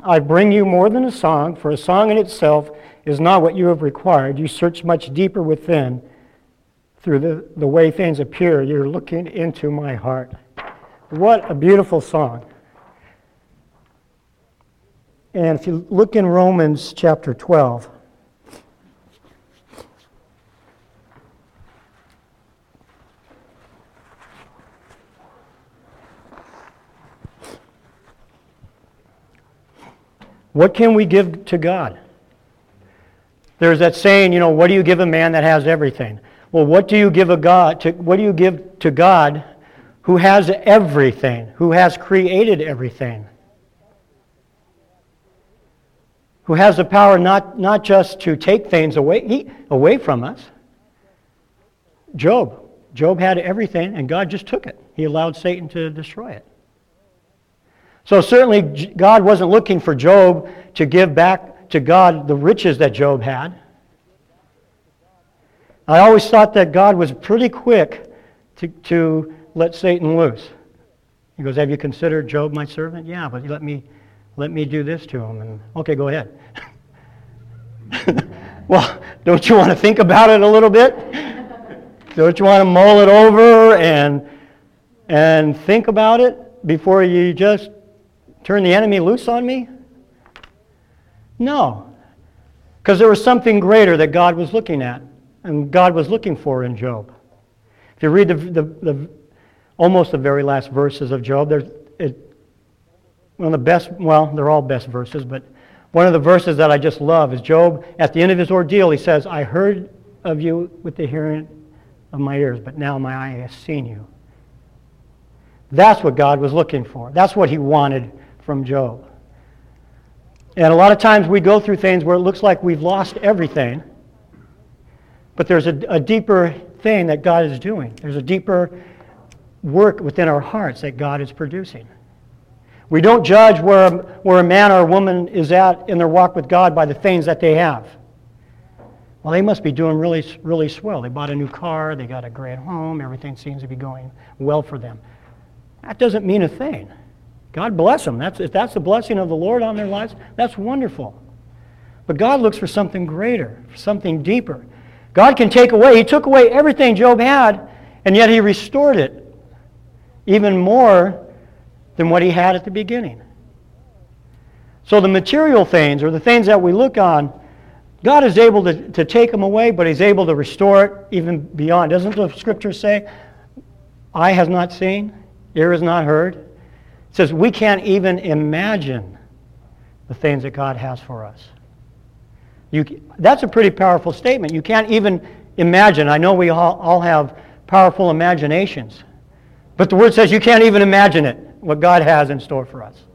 I bring you more than a song, for a song in itself is not what you have required. You search much deeper within through the way things appear. You're looking into my heart. What a beautiful song. And if you look in Romans chapter 12, what can we give to God? There's that saying, what do you give a man that has everything? Well, what do you give to God who has everything, who has created everything? Who has the power not just to take things away from us. Job had everything, and God just took it. He allowed Satan to destroy it. So certainly God wasn't looking for Job to give back to God the riches that Job had. I always thought that God was pretty quick to let Satan loose. He goes, have you considered Job my servant? Yeah, but let me do this to him. And okay, go ahead. Well, don't you want to think about it a little bit? Don't you want to mull it over and think about it before you just turn the enemy loose on me? No. Because there was something greater that God was looking at and God was looking for in Job. If you read the almost the very last verses of Job, one of the best, they're all best verses, but one of the verses that I just love is Job, at the end of his ordeal, he says, I heard of you with the hearing of my ears, but now my eye has seen you. That's what God was looking for. That's what he wanted from Job. And a lot of times we go through things where it looks like we've lost everything, but there's a deeper thing that God is doing. There's a deeper work within our hearts that God is producing. We don't judge where a man or a woman is at in their walk with God by the things that they have. Well, they must be doing really, really swell. They bought a new car, they got a great home, everything seems to be going well for them. That doesn't mean a thing. God bless them. If that's the blessing of the Lord on their lives, that's wonderful. But God looks for something greater, for something deeper. God can take away. He took away everything Job had, and yet he restored it even more than what he had at the beginning. So the material things, or the things that we look on, God is able to take them away, but he's able to restore it even beyond. Doesn't the scripture say, eye has not seen, ear has not heard? It says we can't even imagine the things that God has for us. That's a pretty powerful statement. You can't even imagine. I know we all have powerful imaginations, but the word says you can't even imagine it, what God has in store for us.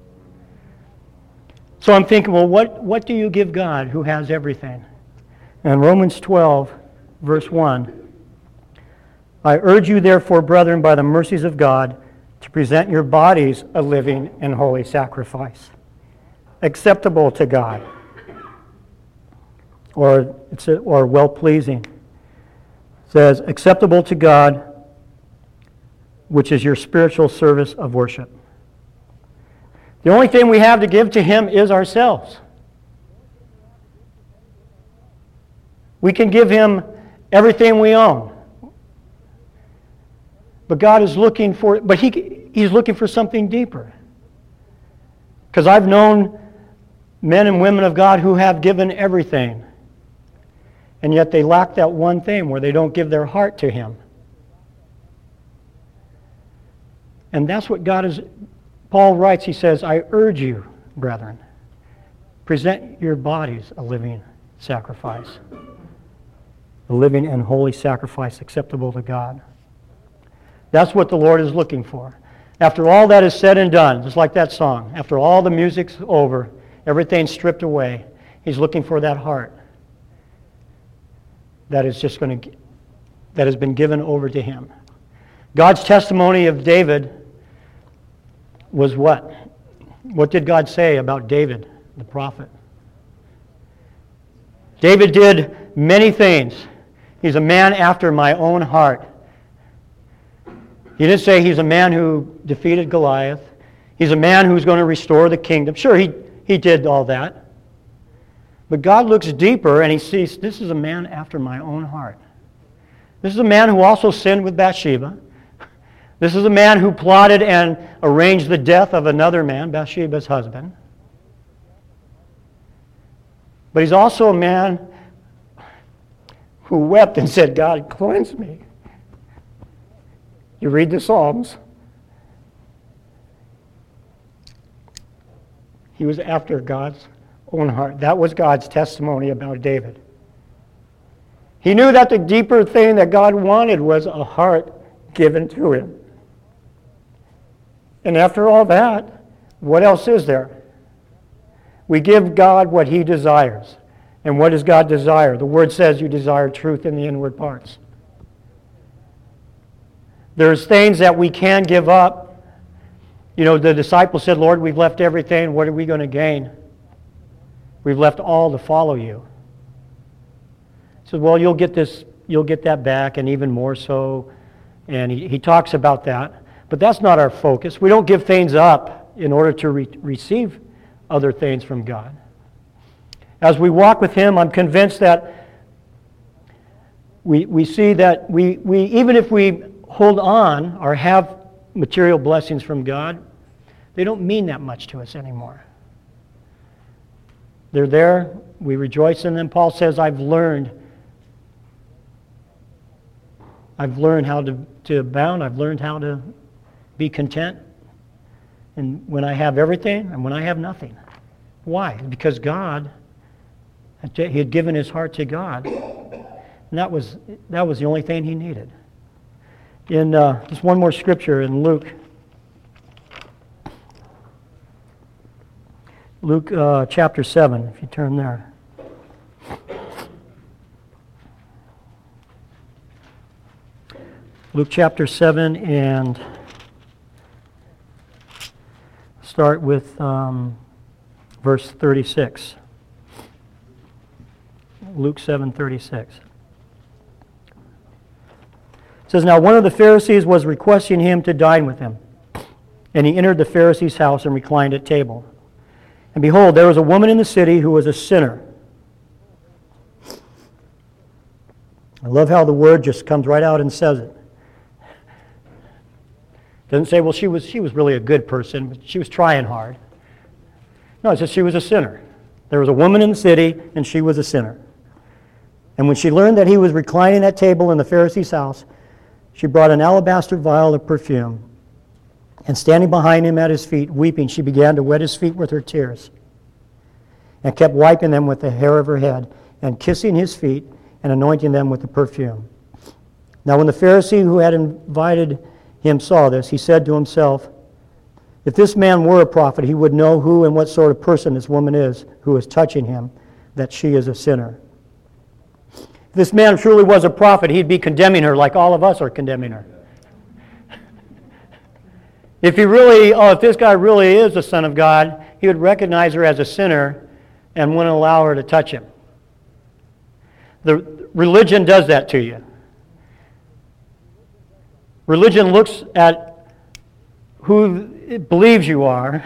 So I'm thinking, well, what do you give God who has everything? And Romans 12, verse 1, I urge you therefore, brethren, by the mercies of God, to present your bodies a living and holy sacrifice, acceptable to God, or well-pleasing. It says, acceptable to God, which is your spiritual service of worship. The only thing we have to give to him is ourselves. We can give him everything we own. But God is looking for, he's looking for something deeper. Because I've known men and women of God who have given everything, and yet they lack that one thing where they don't give their heart to him. And that's what God is. Paul writes, he says, I urge you, brethren, present your bodies a living sacrifice, a living and holy sacrifice acceptable to God. That's what the Lord is looking for. After all that is said and done, just like that song, after all the music's over, everything's stripped away, he's looking for that heart that is just that has been given over to him. God's testimony of David was what? What did God say about David, the prophet? David did many things. He's a man after my own heart. He didn't say he's a man who defeated Goliath. He's a man who's going to restore the kingdom. Sure, he he did all that. But God looks deeper and he sees, this is a man after my own heart. This is a man who also sinned with Bathsheba. This is a man who plotted and arranged the death of another man, Bathsheba's husband. But he's also a man who wept and said, God, cleanse me. You read the Psalms. He was after God's own heart. That was God's testimony about David. He knew that the deeper thing that God wanted was a heart given to him. And after all that, what else is there? We give God what he desires. And what does God desire? The Word says you desire truth in the inward parts. There's things that we can give up. You know, the disciples said, Lord, we've left everything. What are we going to gain? We've left all to follow you. He said, well, you'll get that back, and even more so. And he talks about that. But that's not our focus. We don't give things up in order to receive other things from God. As we walk with him, I'm convinced that we see that we even if we hold on or have material blessings from God, they don't mean that much to us anymore. They're there. We rejoice in them. Paul says, I've learned how to abound. I've learned how to be content. And when I have everything and when I have nothing. Why? Because God, he had given his heart to God. And that was the only thing he needed. In just one more scripture in Luke. Luke chapter 7, if you turn there. Luke chapter 7, and start with verse 36. Luke 7:36. It says, now one of the Pharisees was requesting him to dine with him. And he entered the Pharisee's house and reclined at table. And behold, there was a woman in the city who was a sinner. I love how the word just comes right out and says it. Doesn't say, well, she was really a good person, but she was trying hard. No, it says she was a sinner. There was a woman in the city, and she was a sinner. And when she learned that he was reclining at table in the Pharisee's house, she brought an alabaster vial of perfume. And standing behind him at his feet, weeping, she began to wet his feet with her tears, and kept wiping them with the hair of her head, and kissing his feet, and anointing them with the perfume. Now when the Pharisee who had invited him saw this, he said to himself, if this man were a prophet, he would know who and what sort of person this woman is who is touching him, that she is a sinner. If this man truly was a prophet, he'd be condemning her like all of us are condemning her. If this guy really is the Son of God, he would recognize her as a sinner and wouldn't allow her to touch him. The religion does that to you. Religion looks at who it believes you are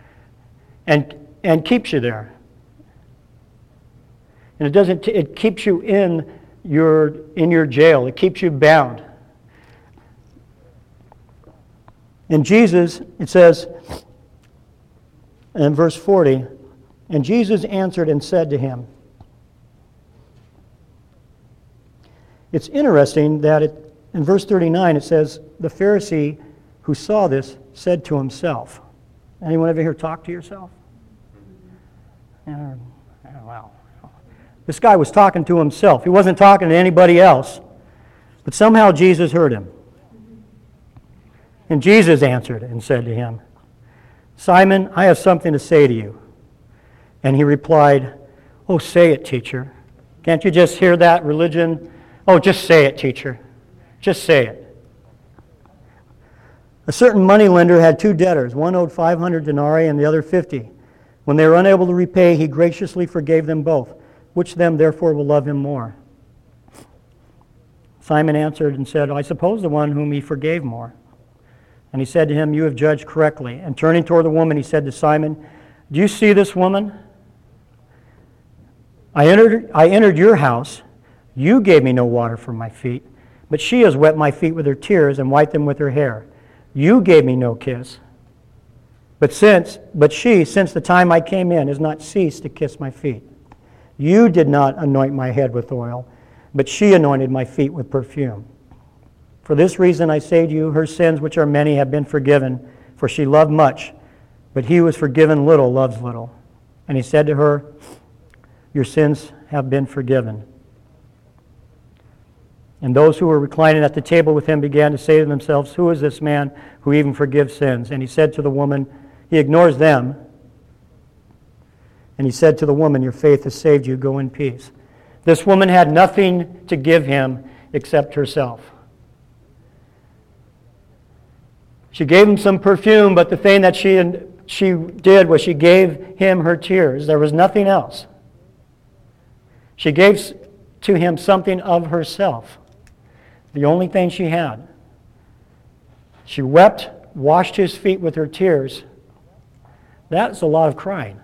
and keeps you there. And it keeps you in your jail. It keeps you bound. In Jesus, it says in verse 40, and Jesus answered and said to him. It's interesting that in verse 39 it says, the Pharisee who saw this said to himself. Anyone ever here talk to yourself? Wow. This guy was talking to himself. He wasn't talking to anybody else. But somehow Jesus heard him. And Jesus answered and said to him, Simon, I have something to say to you. And he replied, oh, say it, teacher. Can't you just hear that religion? Oh, just say it, teacher. Just say it. A certain moneylender had two debtors. One owed 500 denarii and the other 50. When they were unable to repay, he graciously forgave them both. Which of them, therefore, will love him more? Simon answered and said, I suppose the one whom he forgave more. And he said to him, you have judged correctly. And turning toward the woman, he said to Simon, Do you see this woman? I entered your house. You gave me no water for my feet, but she has wet my feet with her tears and wiped them with her hair. You gave me no kiss. But she, since the time I came in, has not ceased to kiss my feet. You did not anoint my head with oil, but she anointed my feet with perfume. For this reason I say to you, her sins, which are many, have been forgiven, for she loved much, but he who is forgiven little loves little. And he said to her, your sins have been forgiven. And those who were reclining at the table with him began to say to themselves, who is this man who even forgives sins? And he said to the woman, he ignores them, and he said to the woman, your faith has saved you, go in peace. This woman had nothing to give him except herself. She gave him some perfume, but the thing that she did was she gave him her tears. There was nothing else. She gave to him something of herself, the only thing she had. She wept, washed his feet with her tears. That's a lot of crying.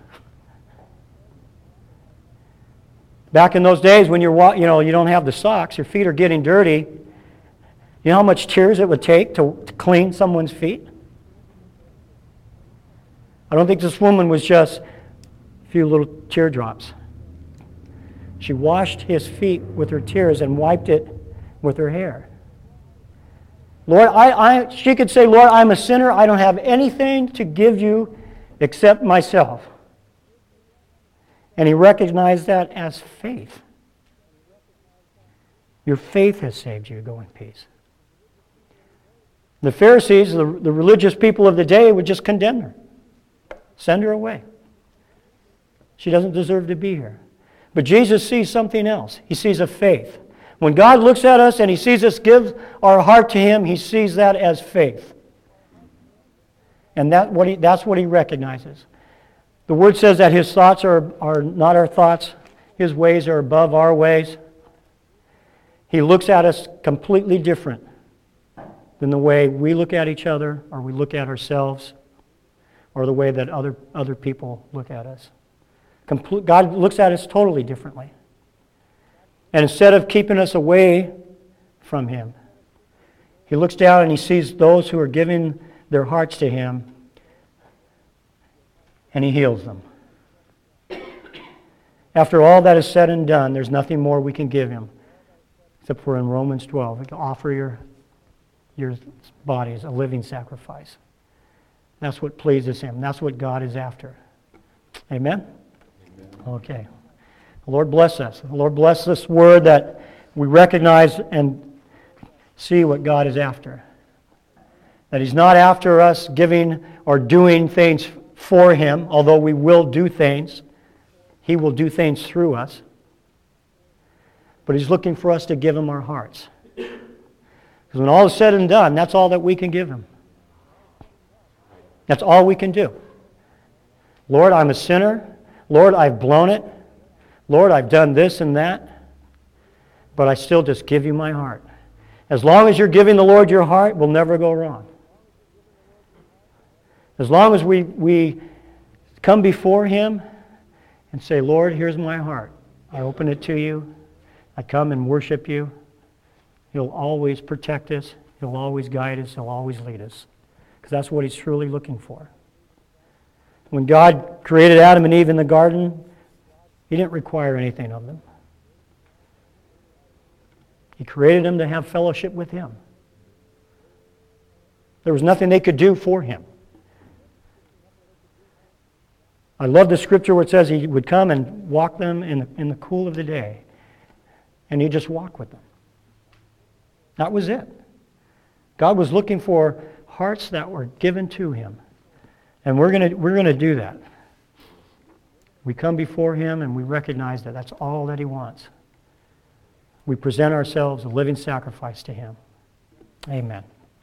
Back in those days when you don't have the socks, your feet are getting dirty. You know how much tears it would take to clean someone's feet? I don't think this woman was just a few little teardrops. She washed his feet with her tears and wiped it with her hair. Lord, she could say, Lord, I'm a sinner. I don't have anything to give you except myself. And he recognized that as faith. Your faith has saved you. Go in peace. The Pharisees, the religious people of the day, would just condemn her. Send her away. She doesn't deserve to be here. But Jesus sees something else. He sees a faith. When God looks at us and he sees us give our heart to him, he sees that as faith. And that's what he recognizes. The Word says that his thoughts are not our thoughts. His ways are above our ways. He looks at us completely different than the way we look at each other or we look at ourselves or the way that other people look at us. God looks at us totally differently. And instead of keeping us away from him, he looks down and he sees those who are giving their hearts to him, and he heals them. After all that is said and done, there's nothing more we can give him, except for in Romans 12, we can offer your bodies a living sacrifice. That's what pleases him. That's what God is after. Amen? Okay. The Lord bless us. The Lord bless this word that we recognize and see what God is after. That he's not after us giving or doing things for him, although we will do things. He will do things through us. But he's looking for us to give him our hearts. Because when all is said and done, that's all that we can give him. That's all we can do. Lord, I'm a sinner. Lord, I've blown it. Lord, I've done this and that. But I still just give you my heart. As long as you're giving the Lord your heart, we'll never go wrong. As long as we come before him and say, Lord, here's my heart. I open it to you. I come and worship you. He'll always protect us. He'll always guide us. He'll always lead us. Because that's what he's truly looking for. When God created Adam and Eve in the garden, he didn't require anything of them. He created them to have fellowship with him. There was nothing they could do for him. I love the scripture where it says he would come and walk them in the cool of the day. And he'd just walk with them. That was it. God was looking for hearts that were given to him. And we're going to do that. We come before him and we recognize that that's all that he wants. We present ourselves a living sacrifice to him. Amen.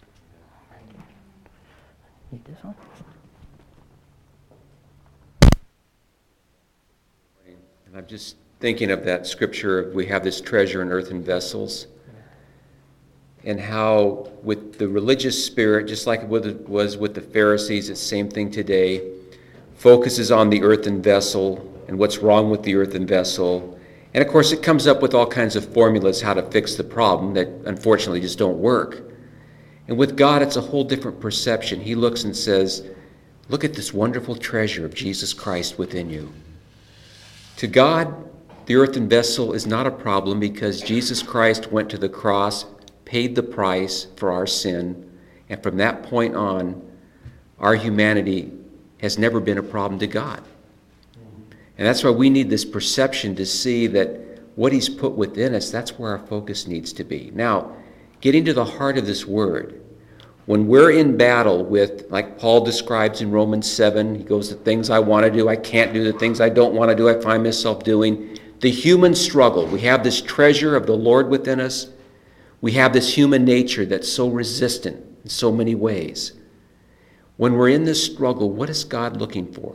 Need this one? And I'm just thinking of that scripture, we have this treasure in earthen vessels, and how with the religious spirit, just like it was with the Pharisees, it's the same thing today. focuses on the earthen vessel and what's wrong with the earthen vessel. And of course, it comes up with all kinds of formulas how to fix the problem that unfortunately just don't work. And with God, it's a whole different perception. He looks and says, look at this wonderful treasure of Jesus Christ within you. To God, the earthen vessel is not a problem because Jesus Christ went to the cross, paid the price for our sin, and from that point on, our humanity has never been a problem to God. And that's why we need this perception to see that what he's put within us, that's where our focus needs to be. Now, getting to the heart of this word, when we're in battle with, like Paul describes in Romans 7, he goes, the things I want to do, I can't do. The things I don't want to do, I find myself doing. The human struggle. We have this treasure of the Lord within us. We have this human nature that's so resistant in so many ways. When we're in this struggle, what is God looking for?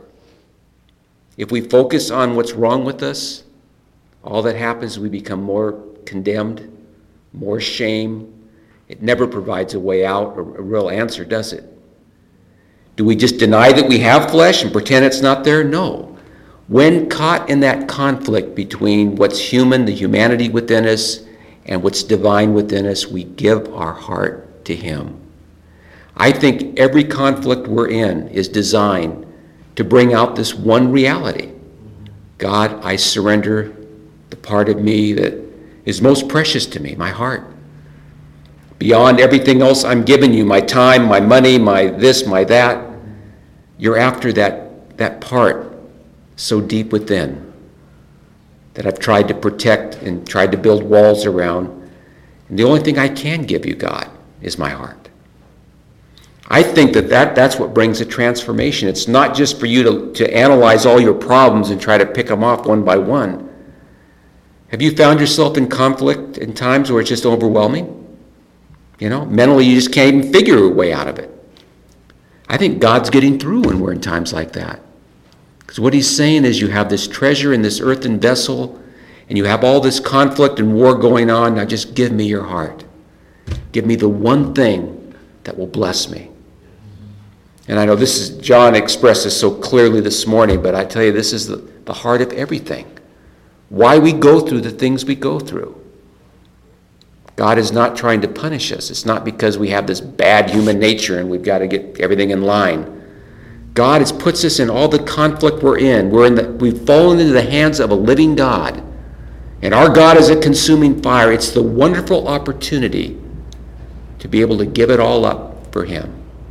If we focus on what's wrong with us, all that happens is we become more condemned, more shame. It never provides a way out or a real answer, does it? Do we just deny that we have flesh and pretend it's not there? No. When caught in that conflict between what's human, the humanity within us, and what's divine within us, we give our heart to him. I think every conflict we're in is designed to bring out this one reality. God, I surrender the part of me that is most precious to me, my heart. Beyond everything else I'm giving you, my time, my money, my this, my that, you're after that part so deep within that I've tried to protect and tried to build walls around. And the only thing I can give you, God, is my heart. I think that's what brings a transformation. It's not just for you to analyze all your problems and try to pick them off one by one. Have you found yourself in conflict in times where it's just overwhelming? Mentally you just can't even figure a way out of it. I think God's getting through when we're in times like that. Because what he's saying is you have this treasure in this earthen vessel, and you have all this conflict and war going on. Now just give me your heart. Give me the one thing that will bless me. And I know John expressed this so clearly this morning, but I tell you, this is the heart of everything. Why we go through the things we go through. God is not trying to punish us. It's not because we have this bad human nature and we've got to get everything in line. God puts us in all the conflict we're in. We've fallen into the hands of a living God. And our God is a consuming fire. It's the wonderful opportunity to be able to give it all up for him.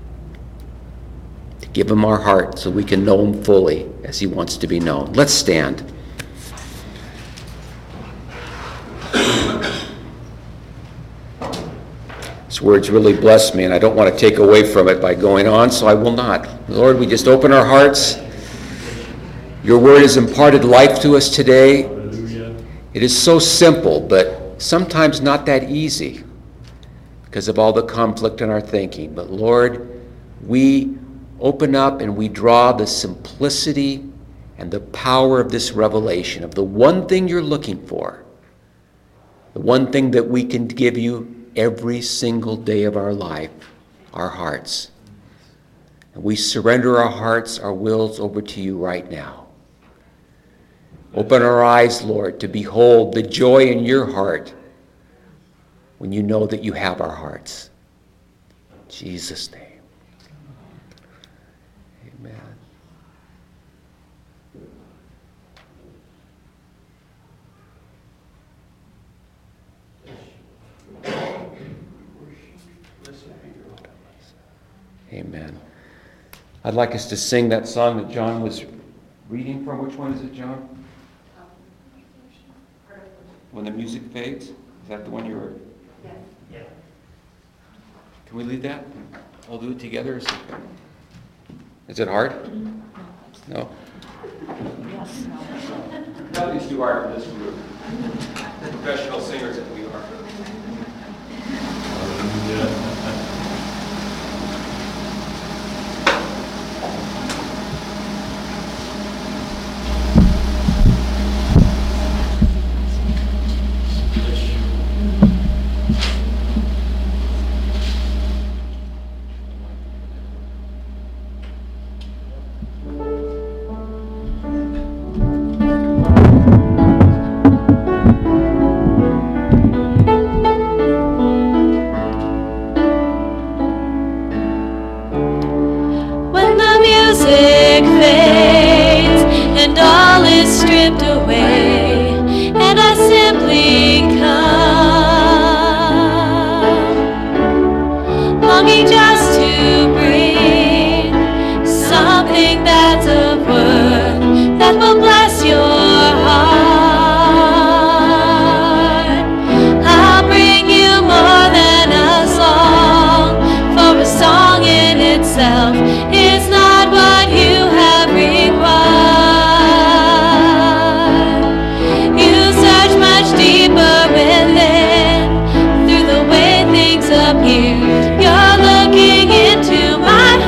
To give him our heart so we can know him fully as he wants to be known. Let's stand. These words really bless me, and I don't want to take away from it by going on, so I will not. Lord, we just open our hearts. Your word has imparted life to us today. Hallelujah. It is so simple, but sometimes not that easy because of all the conflict in our thinking. But Lord, we open up and we draw the simplicity and the power of this revelation of the one thing you're looking for, the one thing that we can give you every single day of our life, our hearts. And we surrender our hearts, our wills over to you right now. Open our eyes, Lord, to behold the joy in your heart when you know that you have our hearts. In Jesus' name. Amen. Amen. I'd like us to sing that song that John was reading from. Which one is it, John? When the music fades? Is that the one you were? Yeah. Can we lead that? I'll do it together. Is it hard? No? Yes. Nothing's too hard for this group. Professional singers that we are. slipped away, and I simply come, longing just to bring something that's of worth that will bless your heart. I'll bring you more than a song, for a song in itself is not what you have required. You search much deeper within, through the way things appear. You're looking into my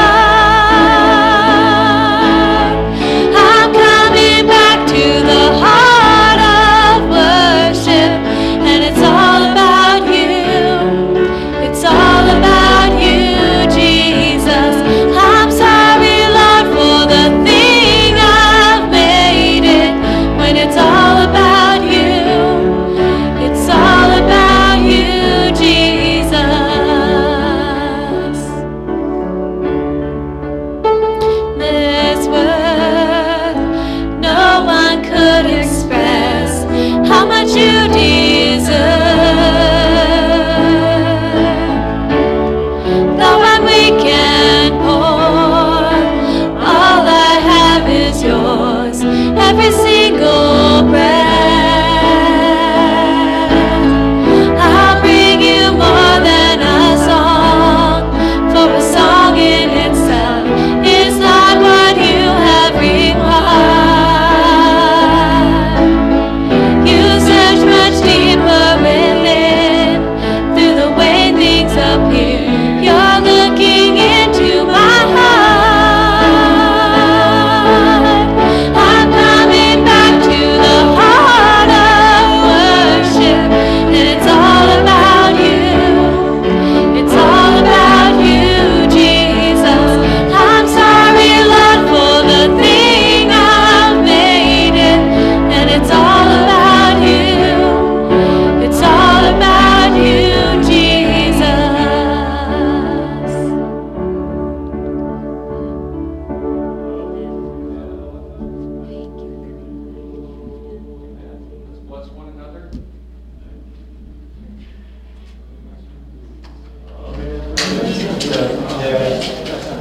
heart. I'm coming back to the heart of worship, and it's all about you. It's all about you, Jesus. I'm sorry, Lord, for the thing I've made it, when it's all about you. It's all about you, Jesus. This worth no one could express how much you deserve. Though I'm weak and poor, all I have is yours, every single breath. I'll bring you more than a song, for a song in itself is not what you have required. You search much deeper within, through the way things appear. You're looking into my heart. I'm coming back to the heart of worship, and it's all about you. It's all about you, Jesus. I'm sorry, Lord, for the thing I've made it, and it's all about you. It's all about you, Jesus. Bless one another. Yeah.